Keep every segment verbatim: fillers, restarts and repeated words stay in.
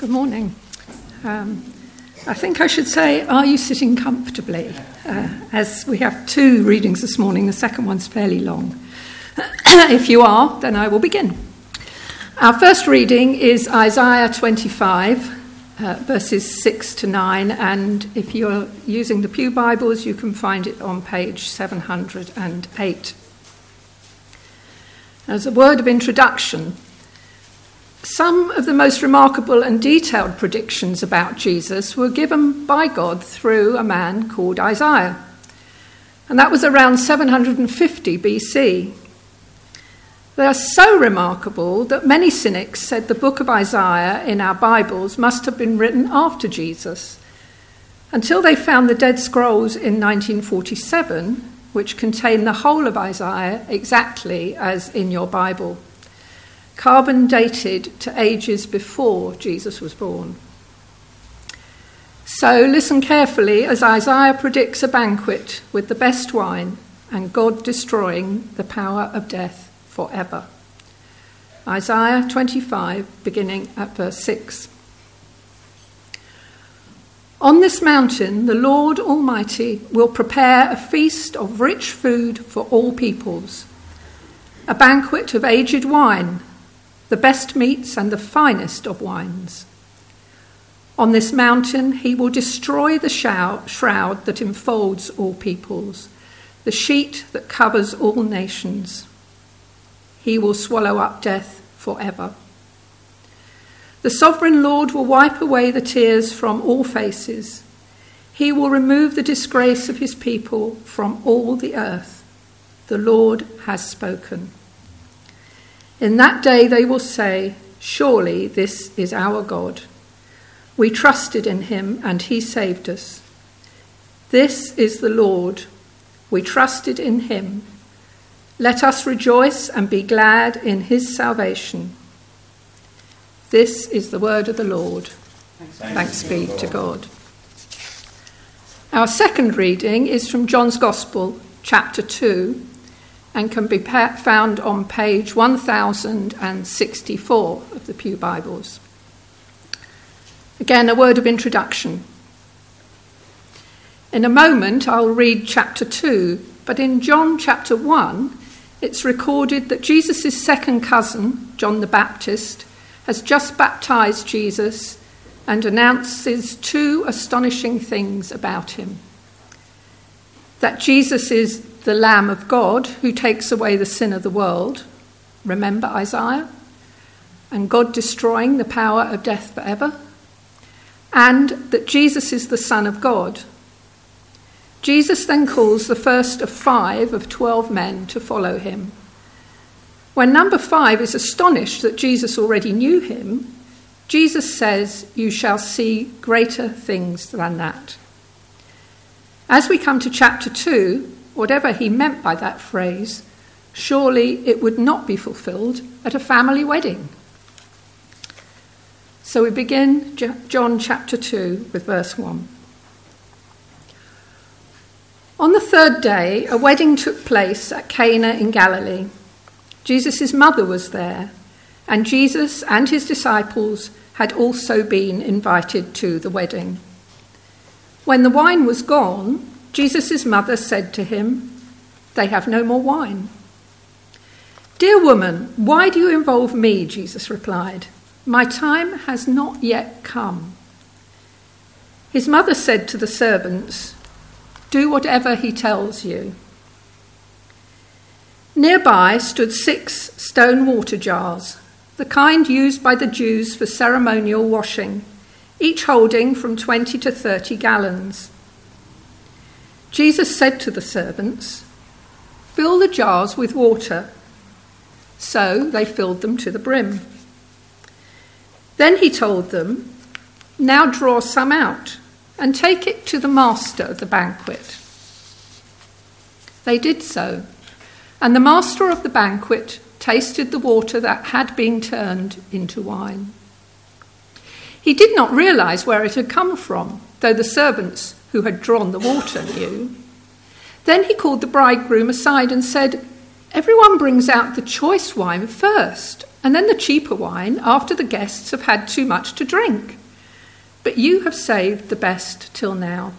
Good morning. Um, I think I should say, are you sitting comfortably? Uh, as we have two readings this morning, the second one's fairly long. If you are, then I will begin. Our first reading is Isaiah twenty-five, uh, verses six to nine, and if you're using the Pew Bibles, you can find it on page seven hundred eight. As a word of introduction, some of the most remarkable and detailed predictions about Jesus were given by God through a man called Isaiah. And that was around seven hundred fifty B C. They are so remarkable that many cynics said the book of Isaiah in our Bibles must have been written after Jesus, until they found the Dead Scrolls in nineteen forty-seven, which contain the whole of Isaiah exactly as in your Bible, carbon dated to ages before Jesus was born. So listen carefully as Isaiah predicts a banquet with the best wine and God destroying the power of death forever. Isaiah twenty-five, beginning at verse six. On this mountain, the Lord Almighty will prepare a feast of rich food for all peoples, a banquet of aged wine, the best meats and the finest of wines. On this mountain he will destroy the shroud that enfolds all peoples, the sheet that covers all nations. He will swallow up death forever. The sovereign Lord will wipe away the tears from all faces. He will remove the disgrace of his people from all the earth. The Lord has spoken. In that day they will say, surely this is our God. We trusted in him and he saved us. This is the Lord. We trusted in him. Let us rejoice and be glad in his salvation. This is the word of the Lord. Thanks, Thanks be to God. Our second reading is from John's Gospel, chapter two, and can be found on page one thousand sixty-four of the Pew Bibles. Again, a word of introduction. In a moment, I'll read chapter two, but in John chapter one, it's recorded that Jesus' second cousin, John the Baptist, has just baptized Jesus and announces two astonishing things about him. That Jesus is the Lamb of God who takes away the sin of the world. Remember Isaiah? And God destroying the power of death forever. And that Jesus is the Son of God. Jesus then calls the first of five of twelve men to follow him. When number five is astonished that Jesus already knew him, Jesus says, "You shall see greater things than that." As we come to chapter two, whatever he meant by that phrase, surely it would not be fulfilled at a family wedding. So we begin John chapter two with verse one. On the third day, a wedding took place at Cana in Galilee. Jesus' mother was there, and Jesus and his disciples had also been invited to the wedding. When the wine was gone, Jesus' mother said to him, "They have no more wine." "Dear woman, why do you involve me?" Jesus replied. "My time has not yet come." His mother said to the servants, "Do whatever he tells you." Nearby stood six stone water jars, the kind used by the Jews for ceremonial washing, each holding from twenty to thirty gallons. Jesus said to the servants, "Fill the jars with water." So they filled them to the brim. Then he told them, "Now draw some out and take it to the master of the banquet." They did so, and the master of the banquet tasted the water that had been turned into wine. He did not realize where it had come from, though the servants who had drawn the water knew. Then he called the bridegroom aside and said, "Everyone brings out the choice wine first, and then the cheaper wine after the guests have had too much to drink. But you have saved the best till now."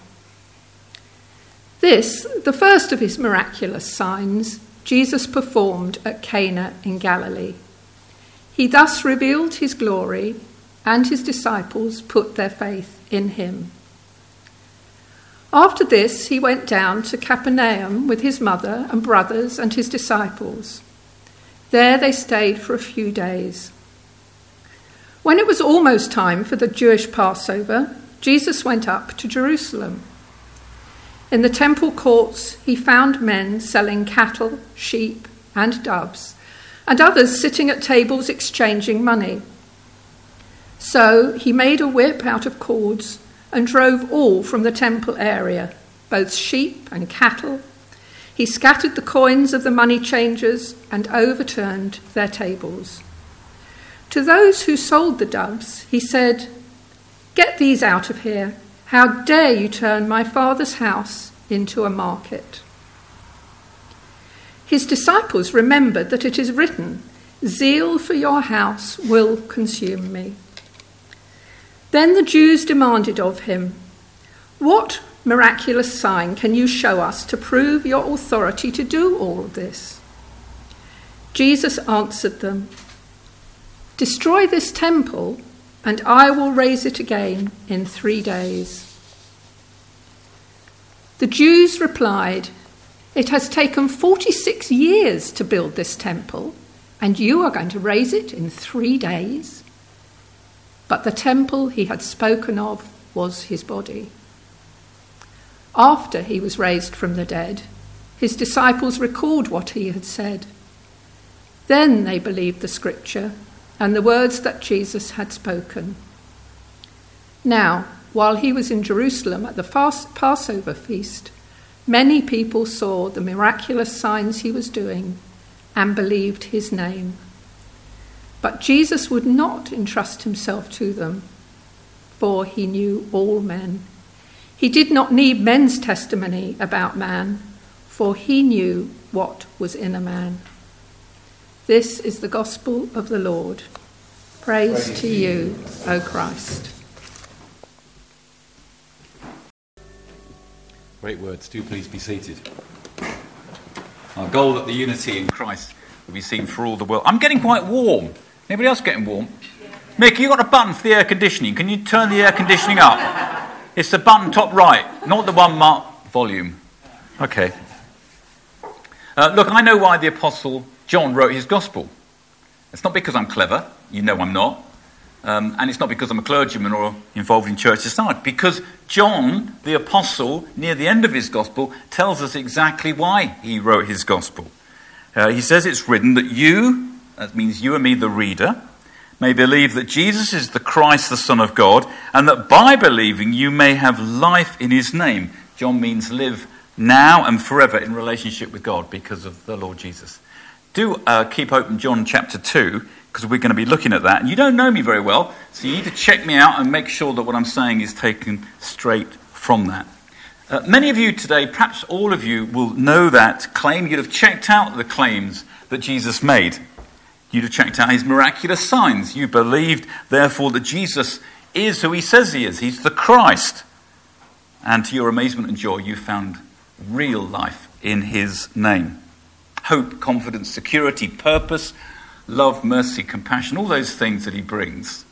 This, the first of his miraculous signs, Jesus performed at Cana in Galilee. He thus revealed his glory, and his disciples put their faith in him. After this, he went down to Capernaum with his mother and brothers and his disciples. There they stayed for a few days. When it was almost time for the Jewish Passover, Jesus went up to Jerusalem. In the temple courts, he found men selling cattle, sheep, and doves, and others sitting at tables exchanging money. So he made a whip out of cords and drove all from the temple area, both sheep and cattle. He scattered the coins of the money changers and overturned their tables. To those who sold the doves, he said, "Get these out of here. How dare you turn my Father's house into a market?" His disciples remembered that it is written, "Zeal for your house will consume me." Then the Jews demanded of him, "What miraculous sign can you show us to prove your authority to do all of this?" Jesus answered them, "Destroy this temple, and I will raise it again in three days." The Jews replied, "It has taken forty-six years to build this temple, and you are going to raise it in three days?" But the temple he had spoken of was his body. After he was raised from the dead, his disciples recalled what he had said. Then they believed the scripture and the words that Jesus had spoken. Now, while he was in Jerusalem at the fast Passover feast, many people saw the miraculous signs he was doing and believed his name. But Jesus would not entrust himself to them, for he knew all men. He did not need men's testimony about man, for he knew what was in a man. This is the gospel of the Lord. Praise, Praise to you, O Christ. Great words. Do please be seated. Our goal that the unity in Christ will be seen for all the world. I'm getting quite warm. Anybody else getting warm? Yeah. Mick, you got a button for the air conditioning. Can you turn the air conditioning up? It's the button top right, not the one marked volume. Okay. Uh, look, I know why the Apostle John wrote his gospel. It's not because I'm clever. You know I'm not. Um, and it's not because I'm a clergyman or involved in church society. Because John, the Apostle, near the end of his gospel, tells us exactly why he wrote his gospel. Uh, he says it's written that you, that means you and me, the reader, may believe that Jesus is the Christ, the Son of God, and that by believing you may have life in his name. John means live now and forever in relationship with God because of the Lord Jesus. Do uh, keep open John chapter two, because we're going to be looking at that. And you don't know me very well, so you need to check me out and make sure that what I'm saying is taken straight from that. Uh, many of you today, perhaps all of you, will know that claim. You'd have checked out the claims that Jesus made. You'd have checked out his miraculous signs. You believed, therefore, that Jesus is who he says he is. He's the Christ. And to your amazement and joy, you found real life in his name. Hope, confidence, security, purpose, love, mercy, compassion, all those things that he brings.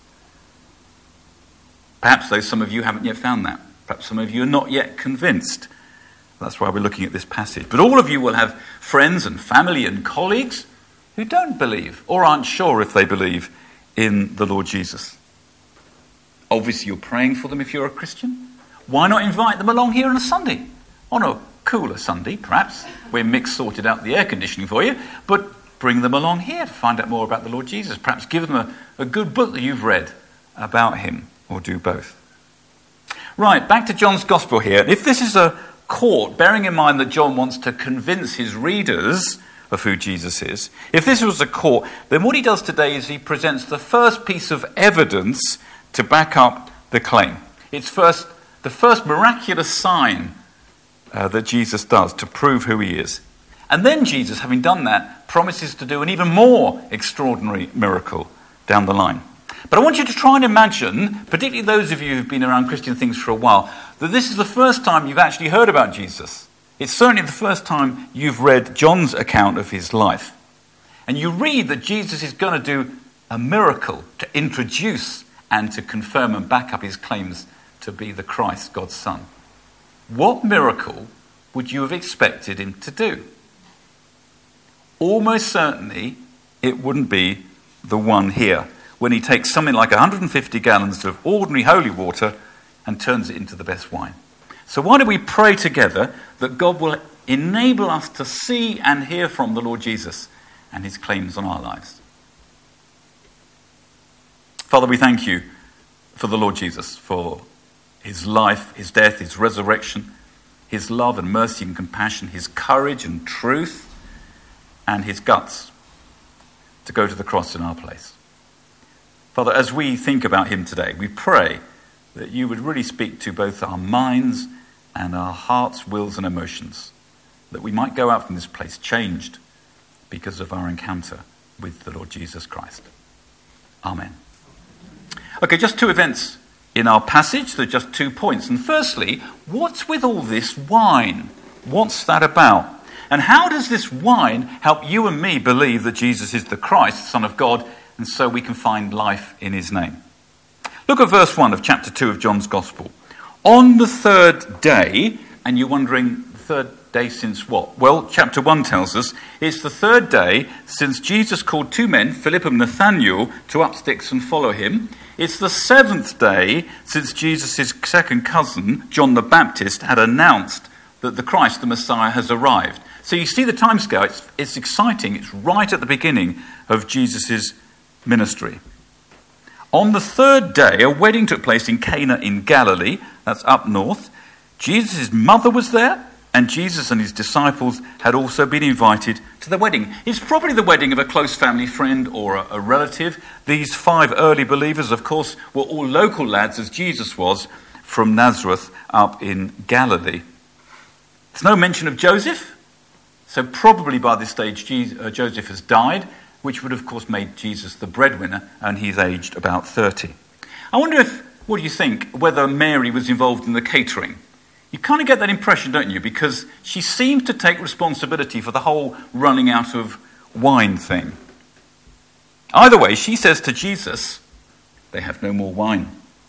Perhaps, though, some of you haven't yet found that. Perhaps some of you are not yet convinced. That's why we're looking at this passage. But all of you will have friends and family and colleagues who don't believe or aren't sure if they believe in the Lord Jesus. Obviously, you're praying for them if you're a Christian. Why not invite them along here on a Sunday? On a cooler Sunday, perhaps, where Mick sorted out the air conditioning for you, but bring them along here to find out more about the Lord Jesus. Perhaps give them a, a good book that you've read about him, or do both. Right, back to John's Gospel here. If this is a court, bearing in mind that John wants to convince his readers of who Jesus is, if this was a court, then what he does today is he presents the first piece of evidence to back up the claim. It's first the first miraculous sign uh, that Jesus does to prove who he is. And then Jesus, having done that, promises to do an even more extraordinary miracle down the line. But I want you to try and imagine, particularly those of you who've been around Christian things for a while, that this is the first time you've actually heard about Jesus. It's certainly the first time you've read John's account of his life. And you read that Jesus is going to do a miracle to introduce and to confirm and back up his claims to be the Christ, God's Son. What miracle would you have expected him to do? Almost certainly it wouldn't be the one here, when he takes something like one hundred fifty gallons of ordinary holy water and turns it into the best wine. So why don't we pray together that God will enable us to see and hear from the Lord Jesus and his claims on our lives. Father, we thank you for the Lord Jesus, for his life, his death, his resurrection, his love and mercy and compassion, his courage and truth, and his guts to go to the cross in our place. Father, as we think about him today, we pray that you would really speak to both our minds and our hearts, wills and emotions, that we might go out from this place changed because of our encounter with the Lord Jesus Christ. Amen. Okay, just two events in our passage. There are just two points. And firstly, what's with all this wine? What's that about? And how does this wine help you and me believe that Jesus is the Christ, Son of God, and so we can find life in his name? Look at verse one of chapter two of John's Gospel. On the third day, and you're wondering, the third day since what? Well, chapter one tells us it's the third day since Jesus called two men, Philip and Nathanael, to up sticks and follow him. It's the seventh day since Jesus' second cousin, John the Baptist, had announced that the Christ, the Messiah, has arrived. So you see the timescale, it's, it's exciting. It's right at the beginning of Jesus' ministry. On the third day, a wedding took place in Cana in Galilee, that's up north. Jesus' mother was there, and Jesus and his disciples had also been invited to the wedding. It's probably the wedding of a close family friend or a, a relative. These five early believers, of course, were all local lads, as Jesus was, from Nazareth up in Galilee. There's no mention of Joseph, so probably by this stage Jesus, uh, Joseph has died, which would, of course, made Jesus the breadwinner, and he's aged about thirty. I wonder if, what do you think, whether Mary was involved in the catering? You kind of get that impression, don't you? Because she seemed to take responsibility for the whole running out of wine thing. Either way, she says to Jesus, they have no more wine.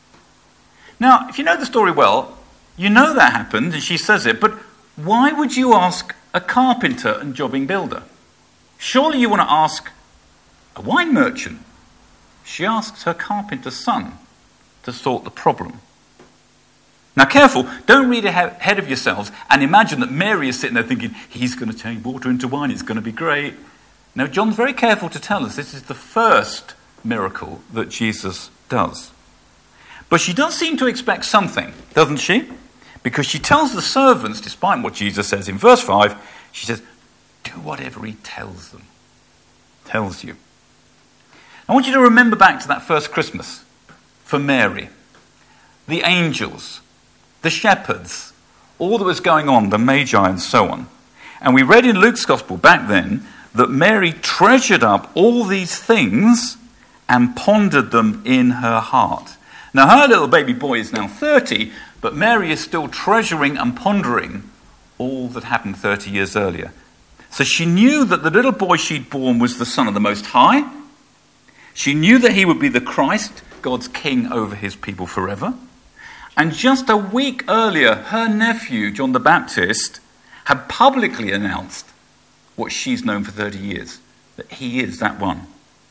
Now, if you know the story well, you know that happened, and she says it, but why would you ask a carpenter and jobbing builder? Surely you want to ask a wine merchant. She asks her carpenter's son to sort the problem. Now careful, don't read ahead of yourselves and imagine that Mary is sitting there thinking, he's going to turn water into wine, it's going to be great. Now John's very careful to tell us this is the first miracle that Jesus does. But she does seem to expect something, doesn't she? Because she tells the servants, despite what Jesus says in verse five, she says, do whatever he tells them, tells you. I want you to remember back to that first Christmas for Mary. The angels, the shepherds, all that was going on, the Magi and so on. And we read in Luke's Gospel back then that Mary treasured up all these things and pondered them in her heart. Now her little baby boy is now thirty, but Mary is still treasuring and pondering all that happened thirty years earlier. So she knew that the little boy she'd born was the Son of the Most High. She knew that he would be the Christ, God's king over his people forever. And just a week earlier, her nephew, John the Baptist, had publicly announced what she's known for thirty years, that he is that one.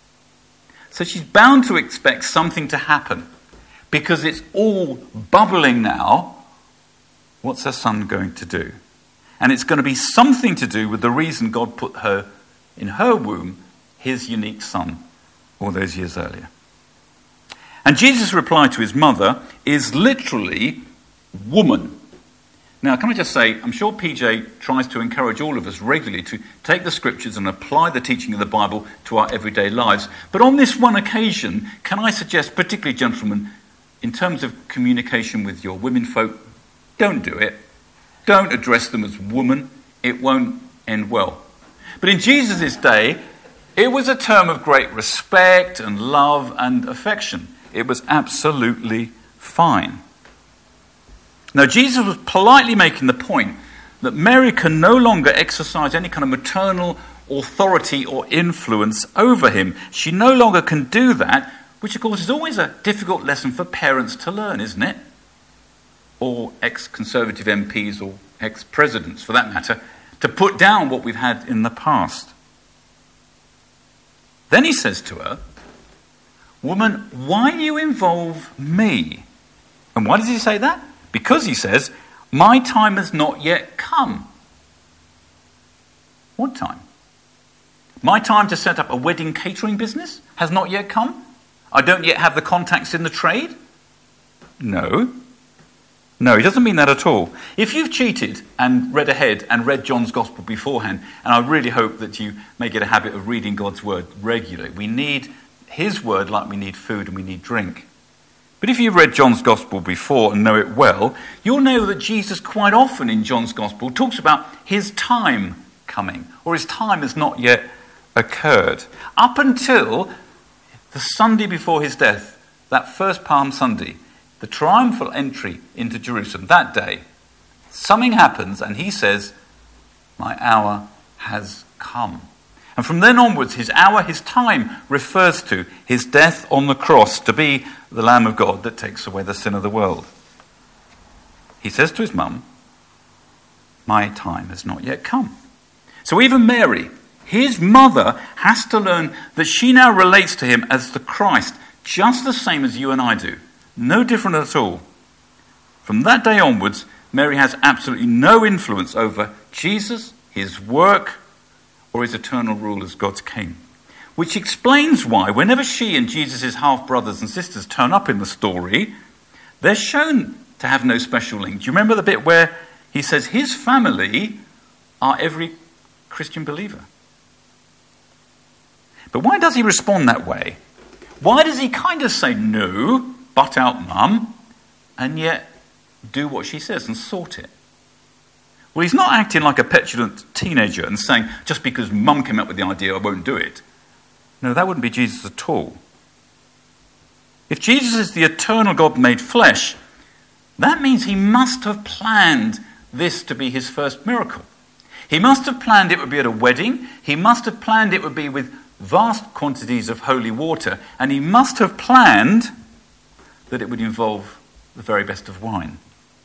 So she's bound to expect something to happen, because it's all bubbling now. What's her son going to do? And it's going to be something to do with the reason God put her in her womb, his unique son, all those years earlier. And Jesus' reply to his mother is literally, woman. Now, can I just say, I'm sure P J tries to encourage all of us regularly to take the scriptures and apply the teaching of the Bible to our everyday lives. But on this one occasion, can I suggest, particularly gentlemen, in terms of communication with your women folk, don't do it. Don't address them as woman. It won't end well. But in Jesus' day, it was a term of great respect and love and affection. It was absolutely fine. Now, Jesus was politely making the point that Mary can no longer exercise any kind of maternal authority or influence over him. She no longer can do that, which of course is always a difficult lesson for parents to learn, isn't it? Or ex-Conservative M Ps or ex-presidents, for that matter, to put down what we've had in the past. Then he says to her, "Woman, why do you involve me?" And why does he say that? Because he says, "My time has not yet come." What time? My time to set up a wedding catering business has not yet come? I don't yet have the contacts in the trade? No. No, he doesn't mean that at all. If you've cheated and read ahead and read John's Gospel beforehand, and I really hope that you may get a habit of reading God's word regularly. We need his word like we need food and we need drink. But if you've read John's Gospel before and know it well, you'll know that Jesus quite often in John's Gospel talks about his time coming, or his time has not yet occurred. Up until the Sunday before his death, that first Palm Sunday, the triumphal entry into Jerusalem, that day, something happens and he says, "My hour has come." And from then onwards, his hour, his time, refers to his death on the cross to be the Lamb of God that takes away the sin of the world. He says to his mum, "My time has not yet come." So even Mary, his mother, has to learn that she now relates to him as the Christ, just the same as you and I do. No different at all. From that day onwards, Mary has absolutely no influence over Jesus, his work, or his eternal rule as God's king. Which explains why, whenever she and Jesus' half-brothers and sisters turn up in the story, they're shown to have no special link. Do you remember the bit where he says his family are every Christian believer? But why does he respond that way? Why does he kind of say, "No, butt out, mum," and yet do what she says and sort it? Well, he's not acting like a petulant teenager and saying, "Just because mum came up with the idea, I won't do it." No, that wouldn't be Jesus at all. If Jesus is the eternal God made flesh, that means he must have planned this to be his first miracle. He must have planned it would be at a wedding. He must have planned it would be with vast quantities of holy water. And he must have planned that it would involve the very best of wine.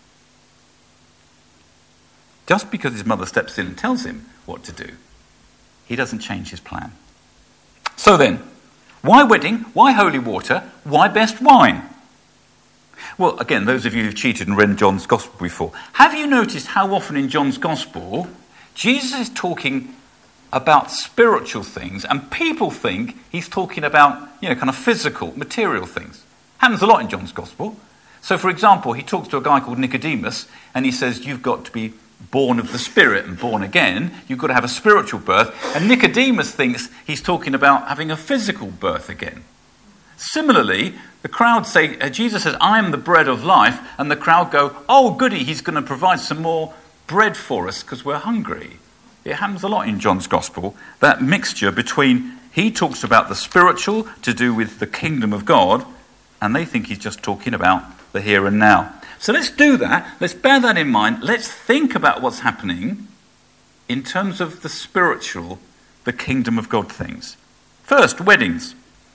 Just because his mother steps in and tells him what to do, he doesn't change his plan. So then, why wedding? Why holy water? Why best wine? Well, again, those of you who've cheated and read John's Gospel before, have you noticed how often in John's Gospel Jesus is talking about spiritual things and people think he's talking about, you know, kind of physical, material things? Happens a lot in John's Gospel. So, for example, he talks to a guy called Nicodemus and he says, "You've got to be born of the Spirit and born again. You've got to have a spiritual birth." And Nicodemus thinks he's talking about having a physical birth again. Similarly, the crowd say, uh, Jesus says, "I am the bread of life," and the crowd go, "Oh, goody, he's going to provide some more bread for us because we're hungry." It happens a lot in John's Gospel, that mixture between he talks about the spiritual to do with the kingdom of God, and they think he's just talking about the here and now. So let's do that. Let's bear that in mind. Let's think about what's happening in terms of the spiritual, the kingdom of God things. First, weddings.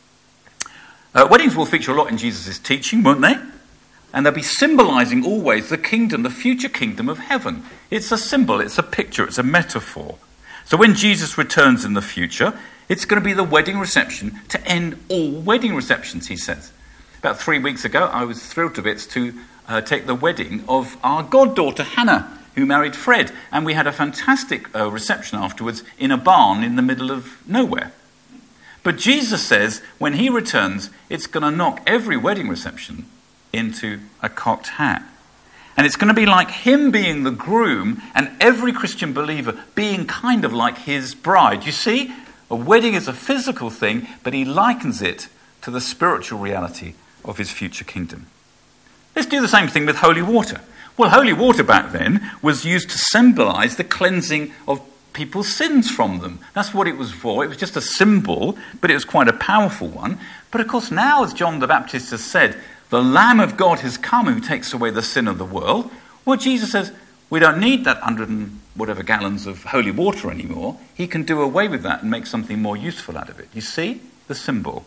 Uh, weddings will feature a lot in Jesus' teaching, won't they? And they'll be symbolizing always the kingdom, the future kingdom of heaven. It's a symbol, it's a picture, it's a metaphor. So when Jesus returns in the future, it's going to be the wedding reception to end all wedding receptions, he says. About three weeks ago, I was thrilled to bits to uh, take the wedding of our goddaughter, Hannah, who married Fred. And we had a fantastic uh, reception afterwards in a barn in the middle of nowhere. But Jesus says when he returns, it's going to knock every wedding reception into a cocked hat. And it's going to be like him being the groom and every Christian believer being kind of like his bride. You see, a wedding is a physical thing, but he likens it to the spiritual reality of his future kingdom. Let's do the same thing with holy water. Well, holy water back then was used to symbolize the cleansing of people's sins from them. That's what it was for. It was just a symbol, but it was quite a powerful one. But of course now, as John the Baptist has said, the Lamb of God has come who takes away the sin of the world. Well, Jesus says, we don't need that hundred and whatever gallons of holy water anymore. He can do away with that and make something more useful out of it. You see the symbol.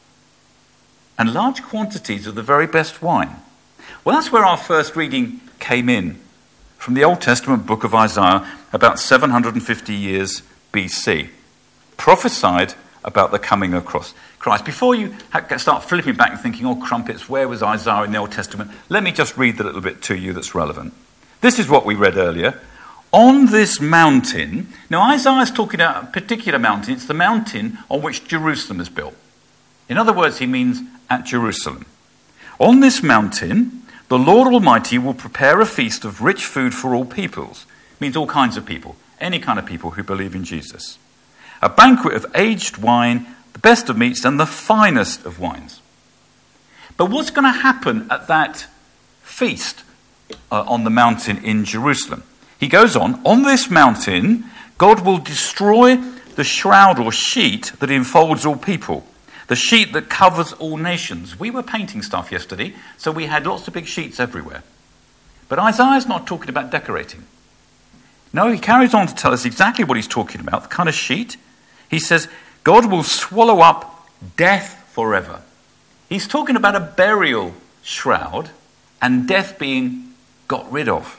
And large quantities of the very best wine. Well, that's where our first reading came in, from the Old Testament book of Isaiah, about seven hundred fifty years B C. Prophesied about the coming of Christ. Before you start flipping back and thinking, oh, crumpets, where was Isaiah in the Old Testament? Let me just read a little bit to you that's relevant. This is what we read earlier. On this mountain, now Isaiah is talking about a particular mountain. It's the mountain on which Jerusalem is built. In other words, he means at Jerusalem. On this mountain, the Lord Almighty will prepare a feast of rich food for all peoples. It means all kinds of people, any kind of people who believe in Jesus. A banquet of aged wine, the best of meats, and the finest of wines. But what's going to happen at that feast uh, on the mountain in Jerusalem? He goes on, on this mountain, God will destroy the shroud or sheet that enfolds all people, the sheet that covers all nations. We were painting stuff yesterday, so we had lots of big sheets everywhere. But Isaiah's not talking about decorating. No, he carries on to tell us exactly what he's talking about, the kind of sheet. He says, God will swallow up death forever. He's talking about a burial shroud and death being got rid of.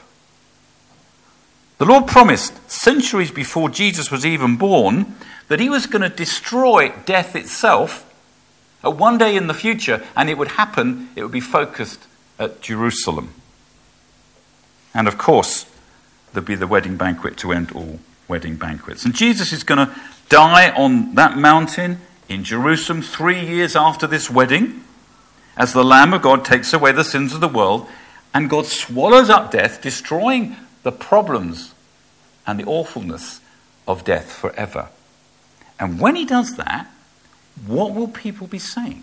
The Lord promised centuries before Jesus was even born that he was going to destroy death itself at one day in the future, and it would happen, it would be focused at Jerusalem. And of course, there'd be the wedding banquet to end all wedding banquets. And Jesus is going to die on that mountain in Jerusalem three years after this wedding, as the Lamb of God takes away the sins of the world, and God swallows up death, destroying the problems and the awfulness of death forever. And when he does that, what will people be saying?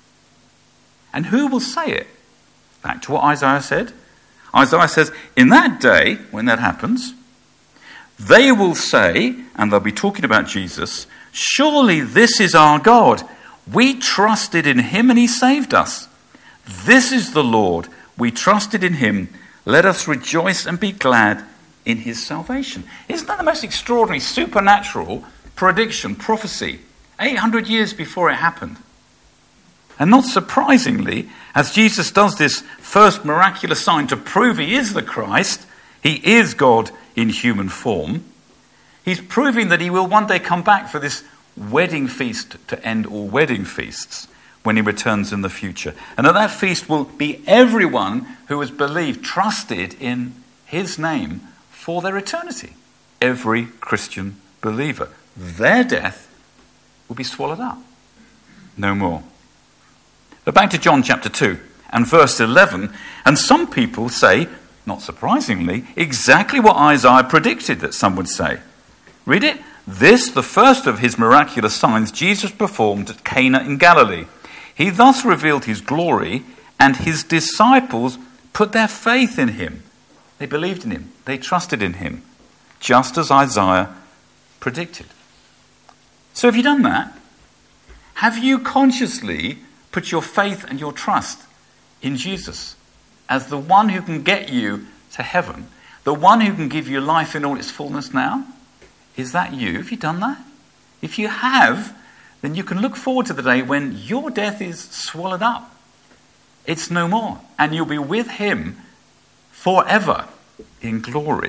And who will say it? Back to what Isaiah said. Isaiah says, in that day, when that happens, they will say, and they'll be talking about Jesus, surely this is our God. We trusted in him and he saved us. This is the Lord. We trusted in him. Let us rejoice and be glad in his salvation. Isn't that the most extraordinary supernatural prediction, prophecy, eight hundred years before it happened? And not surprisingly, as Jesus does this first miraculous sign to prove he is the Christ, he is God in human form, he's proving that he will one day come back for this wedding feast to end all wedding feasts when he returns in the future. And at that feast will be everyone who has believed, trusted in his name for their eternity. Every Christian believer. Their death will be swallowed up. No more. But back to John chapter two and verse eleven. And some people say, not surprisingly, exactly what Isaiah predicted that some would say. Read it. This, the first of his miraculous signs, Jesus performed at Cana in Galilee. He thus revealed his glory, and his disciples put their faith in him. They believed in him. They trusted in him, just as Isaiah predicted. So have you done that? Have you consciously put your faith and your trust in Jesus as the one who can get you to heaven, the one who can give you life in all its fullness now? Is that you? Have you done that? If you have, then you can look forward to the day when your death is swallowed up. It's no more. And you'll be with him forever in glory.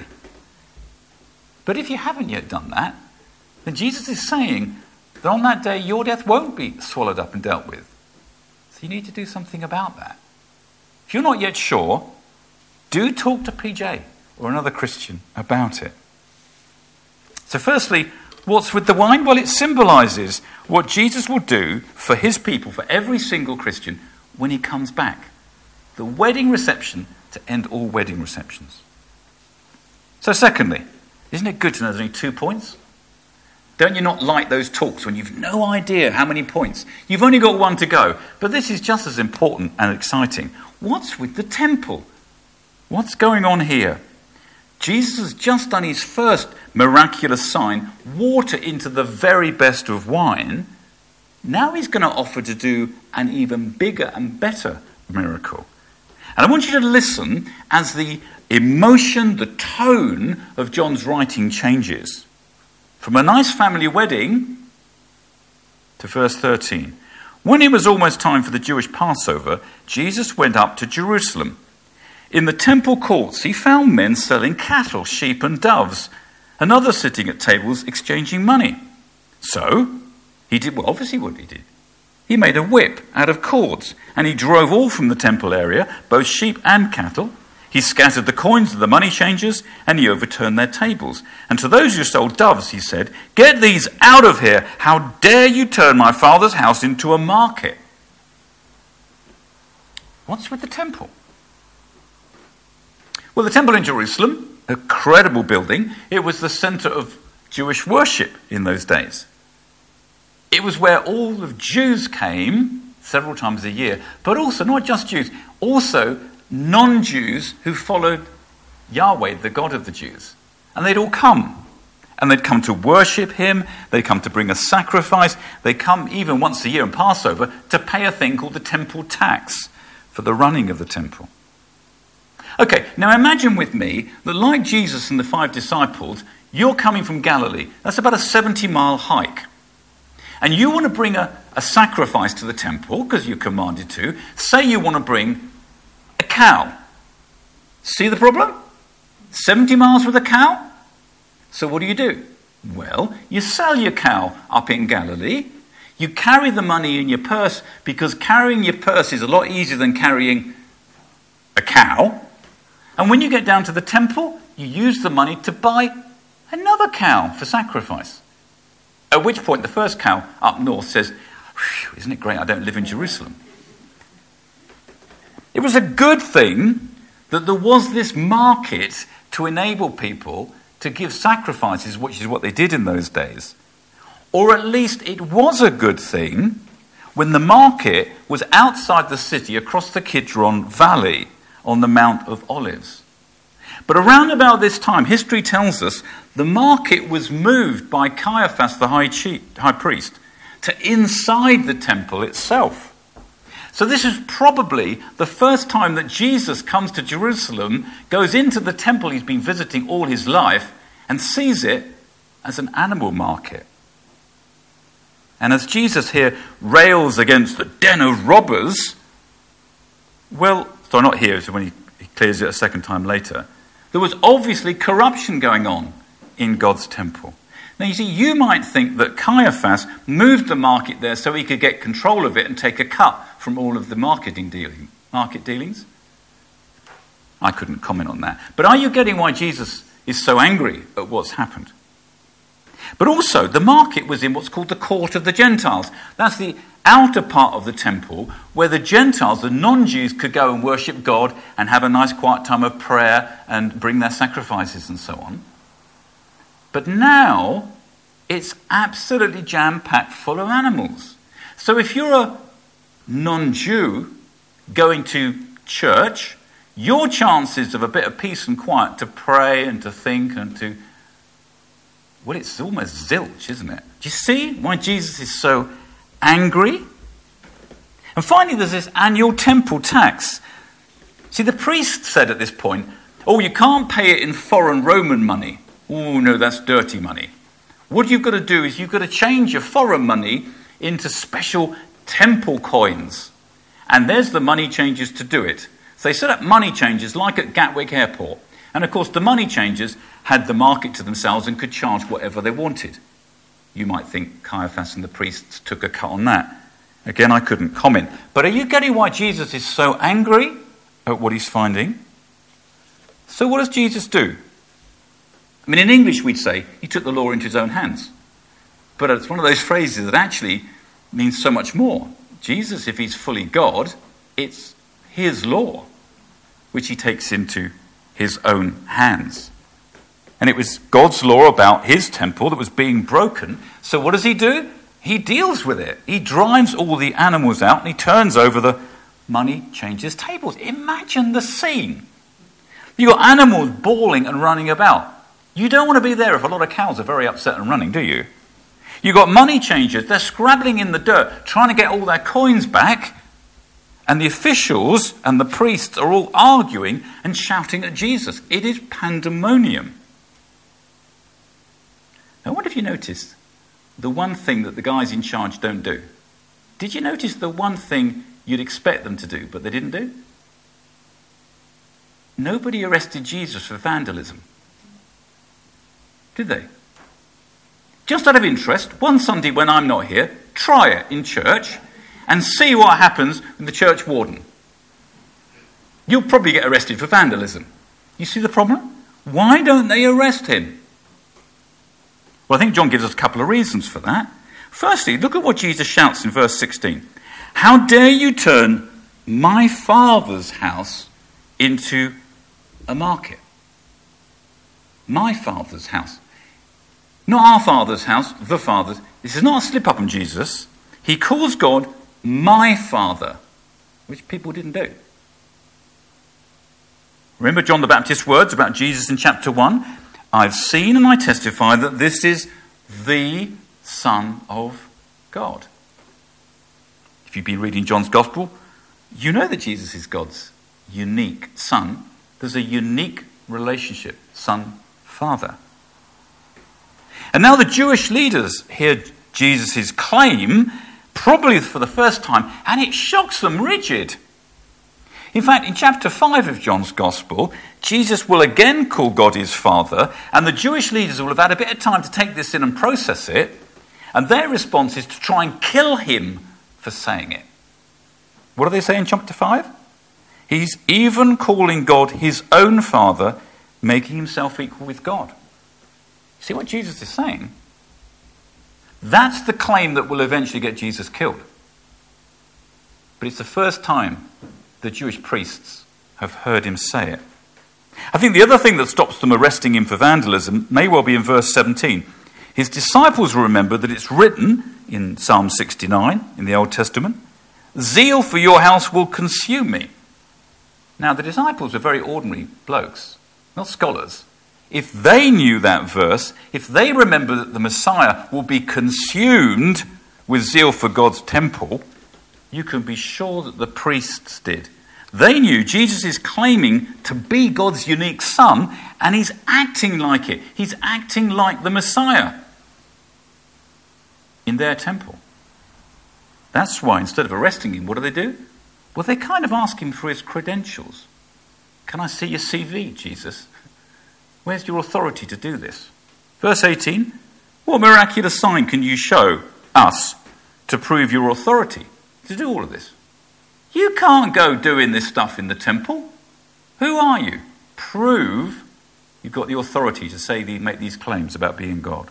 But if you haven't yet done that, then Jesus is saying that on that day your death won't be swallowed up and dealt with. So you need to do something about that. If you're not yet sure, do talk to P J or another Christian about it. So firstly, what's with the wine? Well, it symbolises what Jesus will do for his people, for every single Christian, when he comes back. The wedding reception to end all wedding receptions. So secondly, isn't it good to know there's only two points? Don't you not like those talks when you've no idea how many points? You've only got one to go. But this is just as important and exciting. What's with the temple? What's going on here? Jesus has just done his first miraculous sign, water into the very best of wine. Now he's going to offer to do an even bigger and better miracle. And I want you to listen as the emotion, the tone of John's writing changes. From a nice family wedding to verse thirteen. When it was almost time for the Jewish Passover, Jesus went up to Jerusalem. In the temple courts, he found men selling cattle, sheep, and doves, and others sitting at tables exchanging money. So he did, well, obviously what he did. He made a whip out of cords, and he drove all from the temple area, both sheep and cattle. He scattered the coins of the money changers, and he overturned their tables. And to those who sold doves, he said, "Get these out of here! How dare you turn my father's house into a market?" What's with the temple? Well, the temple in Jerusalem, a credible building, it was the center of Jewish worship in those days. It was where all of Jews came several times a year, but also not just Jews, also non-Jews who followed Yahweh, the God of the Jews. And they'd all come. And they'd come to worship him, they'd come to bring a sacrifice, they'd come even once a year in Passover to pay a thing called the temple tax for the running of the temple. Okay, now imagine with me that like Jesus and the five disciples, you're coming from Galilee. That's about a seventy mile hike. And you want to bring a, a sacrifice to the temple, because you're commanded to. Say you want to bring a cow. See the problem? seventy miles with a cow? So what do you do? Well, you sell your cow up in Galilee. You carry the money in your purse, because carrying your purse is a lot easier than carrying a cow. And when you get down to the temple, you use the money to buy another cow for sacrifice. At which point the first cow up north says, "Isn't it great I don't live in Jerusalem?" It was a good thing that there was this market to enable people to give sacrifices, which is what they did in those days. Or at least it was a good thing when the market was outside the city across the Kidron Valley on the Mount of Olives. But around about this time, history tells us the market was moved by Caiaphas, the high, chief, high priest, to inside the temple itself. So this is probably the first time that Jesus comes to Jerusalem, goes into the temple he's been visiting all his life, and sees it as an animal market. And as Jesus here rails against the den of robbers, well, so not here, so when he, he clears it a second time later, there was obviously corruption going on in God's temple. Now you see, you might think that Caiaphas moved the market there so he could get control of it and take a cut from all of the marketing dealing, market dealings. I couldn't comment on that. But are you getting why Jesus is so angry at what's happened? But also, the market was in what's called the court of the Gentiles. That's the outer part of the temple where the Gentiles, the non-Jews, could go and worship God and have a nice quiet time of prayer and bring their sacrifices and so on. But now, it's absolutely jam-packed full of animals. So if you're a non-Jew going to church, your chances of a bit of peace and quiet to pray and to think and to... well, it's almost zilch, isn't it? Do you see why Jesus is so angry? And finally, there's this annual temple tax. See, the priest said at this point, "Oh, you can't pay it in foreign Roman money. Oh, no, that's dirty money. What you've got to do is you've got to change your foreign money into special temple coins. And there's the money changers to do it." So they set up money changers like at Gatwick Airport. And of course, the money changers had the market to themselves and could charge whatever they wanted. You might think Caiaphas and the priests took a cut on that. Again, I couldn't comment. But are you getting why Jesus is so angry at what he's finding? So what does Jesus do? I mean, in English we'd say he took the law into his own hands. But it's one of those phrases that actually means so much more. Jesus, if he's fully God, it's his law, which he takes into his own hands. And it was God's law about his temple that was being broken. So what does he do? He deals with it. He drives all the animals out and he turns over the money changers' tables. Imagine the scene. You've got animals bawling and running about. You don't want to be there if a lot of cows are very upset and running, do you? You've got money changers. They're scrabbling in the dirt, trying to get all their coins back. And the officials and the priests are all arguing and shouting at Jesus. It is pandemonium. I wonder if you noticed the one thing that the guys in charge don't do. Did you notice the one thing you'd expect them to do, but they didn't do? Nobody arrested Jesus for vandalism. Did they? Just out of interest, one Sunday when I'm not here, try it in church and see what happens with the church warden. You'll probably get arrested for vandalism. You see the problem? Why don't they arrest him? Well, I think John gives us a couple of reasons for that. Firstly, look at what Jesus shouts in verse sixteen. How dare you turn my Father's house into a market? My Father's house. Not our Father's house, the Father's. This is not a slip up on Jesus. He calls God my Father, which people didn't do. Remember John the Baptist's words about Jesus in chapter one? I've seen and I testify that this is the Son of God. If you've been reading John's Gospel, you know that Jesus is God's unique Son. There's a unique relationship, Son-Father. And now the Jewish leaders hear Jesus' claim, probably for the first time, and it shocks them rigid. In fact, in chapter five of John's Gospel, Jesus will again call God his Father, and the Jewish leaders will have had a bit of time to take this in and process it, and their response is to try and kill him for saying it. What do they say in chapter five? He's even calling God his own Father, making himself equal with God. See what Jesus is saying? That's the claim that will eventually get Jesus killed. But it's the first time the Jewish priests have heard him say it. I think the other thing that stops them arresting him for vandalism may well be in verse seventeen. His disciples will remember that it's written in Psalm sixty-nine in the Old Testament, zeal for your house will consume me. Now, the disciples are very ordinary blokes, not scholars. If they knew that verse, if they remember that the Messiah will be consumed with zeal for God's temple, you can be sure that the priests did. They knew Jesus is claiming to be God's unique Son, and he's acting like it. He's acting like the Messiah in their temple. That's why instead of arresting him, what do they do? Well, they kind of ask him for his credentials. Can I see your C V, Jesus? Where's your authority to do this? Verse eighteen, what miraculous sign can you show us to prove your authority to do all of this? You can't go doing this stuff in the temple. Who are you? Prove you've got the authority to say the, make these claims about being God.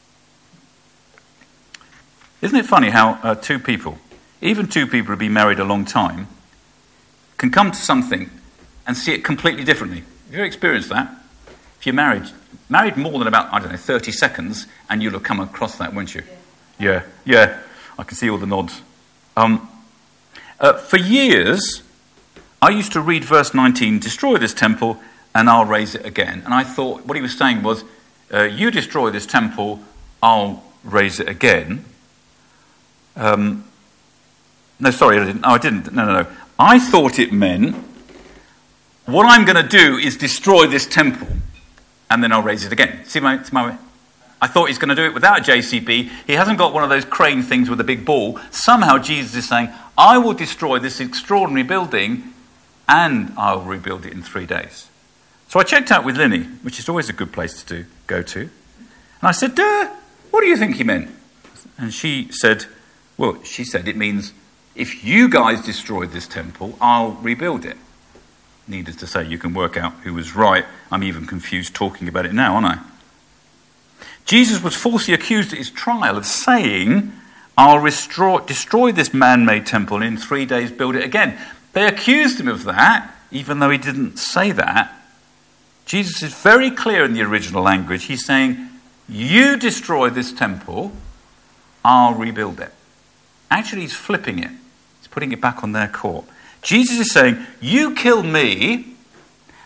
Isn't it funny how uh, two people, even two people who've been married a long time, can come to something and see it completely differently? Have you ever experienced that? If you're married, married more than about, I don't know, thirty seconds, and you'll have come across that, won't you? Yeah, yeah, yeah. I can see all the nods. Um, uh, for years, I used to read verse nineteen, destroy this temple, and I'll raise it again. And I thought what he was saying was, uh, you destroy this temple, I'll raise it again. Um, no, sorry, I didn't. No, I didn't. No, no, no. I thought it meant, what I'm going to do is destroy this temple, and then I'll raise it again. See my, see my way? I thought he's going to do it without a J C B. He hasn't got one of those crane things with a big ball. Somehow Jesus is saying, I will destroy this extraordinary building, and I'll rebuild it in three days. So I checked out with Linny, which is always a good place to do, go to. And I said, Duh, what do you think he meant? And she said, well, she said it means, if you guys destroy this temple, I'll rebuild it. Needless to say, you can work out who was right. I'm even confused talking about it now, aren't I? Jesus was falsely accused at his trial of saying, I'll restore, destroy this man-made temple and in three days build it again. They accused him of that, even though he didn't say that. Jesus is very clear in the original language. He's saying, you destroy this temple, I'll rebuild it. Actually, he's flipping it. He's putting it back on their court. Jesus is saying, you kill me,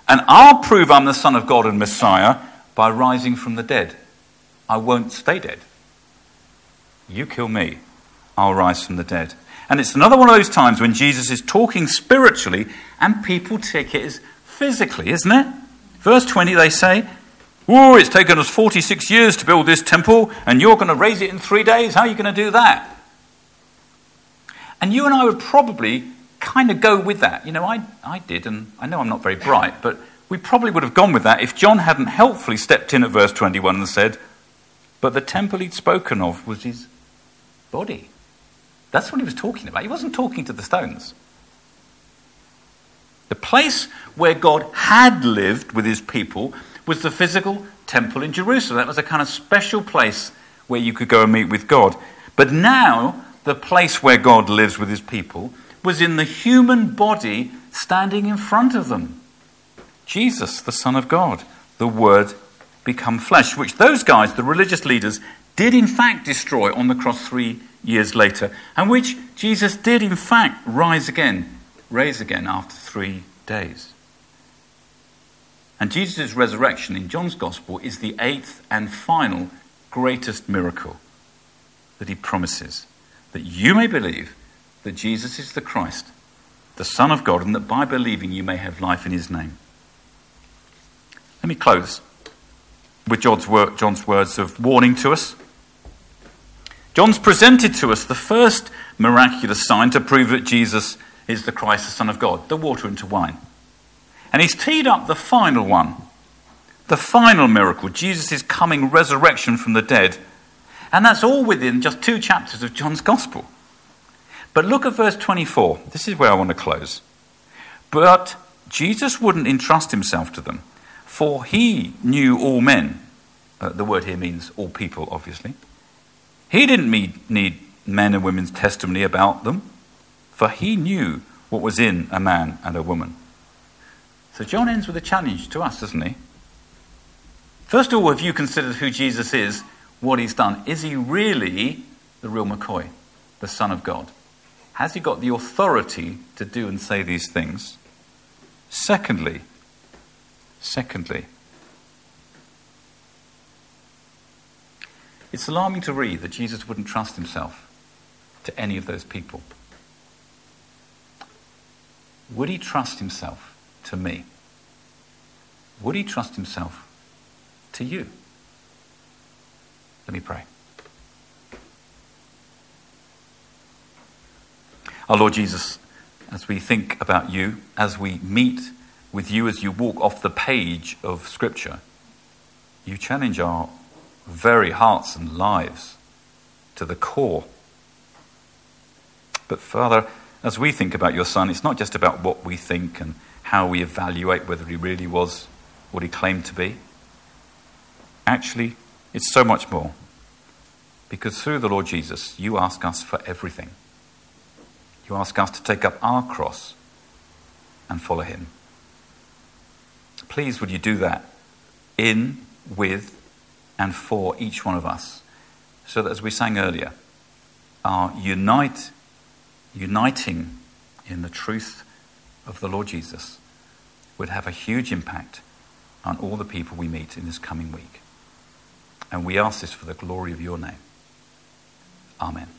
And I'll prove I'm the Son of God and Messiah by rising from the dead. I won't stay dead. You kill me, I'll rise from the dead. And it's another one of those times when Jesus is talking spiritually and people take it as physically, isn't it? Verse twenty, they say, "Oh, it's taken us forty-six years to build this temple, and you're going to raise it in three days? How are you going to do that?" And you and I would probably kind of go with that. You know, I, I did, and I know I'm not very bright, but we probably would have gone with that if John hadn't helpfully stepped in at verse twenty-one and said, "But the temple he'd spoken of was his body." That's what he was talking about. He wasn't talking to the stones. The place where God had lived with his people was the physical temple in Jerusalem. That was a kind of special place where you could go and meet with God. But now, the place where God lives with his people was in the human body standing in front of them. Jesus, the Son of God, the Word become flesh, which those guys, the religious leaders, did in fact destroy on the cross three years later, and which Jesus did in fact rise again, raise again after three days. And Jesus' resurrection in John's Gospel is the eighth and final greatest miracle that he promises, that you may believe that Jesus is the Christ, the Son of God, and that by believing you may have life in his name. Let me close with John's, word, John's words of warning to us. John's presented to us the first miraculous sign to prove that Jesus is the Christ, the Son of God, the water into wine. And he's teed up the final one, the final miracle, Jesus' coming resurrection from the dead. And that's all within just two chapters of John's Gospel. But look at verse twenty-four. This is where I want to close. But Jesus wouldn't entrust himself to them, for he knew all men. Uh, the word here means all people, obviously. He didn't need, need men and women's testimony about them, for he knew what was in a man and a woman. So John ends with a challenge to us, doesn't he? First of all, have you considered who Jesus is, what he's done? Is he really the real McCoy, the Son of God? Has he got the authority to do and say these things? Secondly, secondly, it's alarming to read that Jesus wouldn't trust himself to any of those people. Would he trust himself to me? Would he trust himself to you? Let me pray. Our Lord Jesus, as we think about you, as we meet with you, as you walk off the page of Scripture, you challenge our very hearts and lives to the core. But Father, as we think about your Son, it's not just about what we think and how we evaluate whether he really was what he claimed to be. Actually, it's so much more. Because through the Lord Jesus, you ask us for everything. You ask us to take up our cross and follow him. Please, would you do that in, with, and for each one of us, so that, as we sang earlier, our unite, uniting in the truth of the Lord Jesus would have a huge impact on all the people we meet in this coming week. And we ask this for the glory of your name. Amen.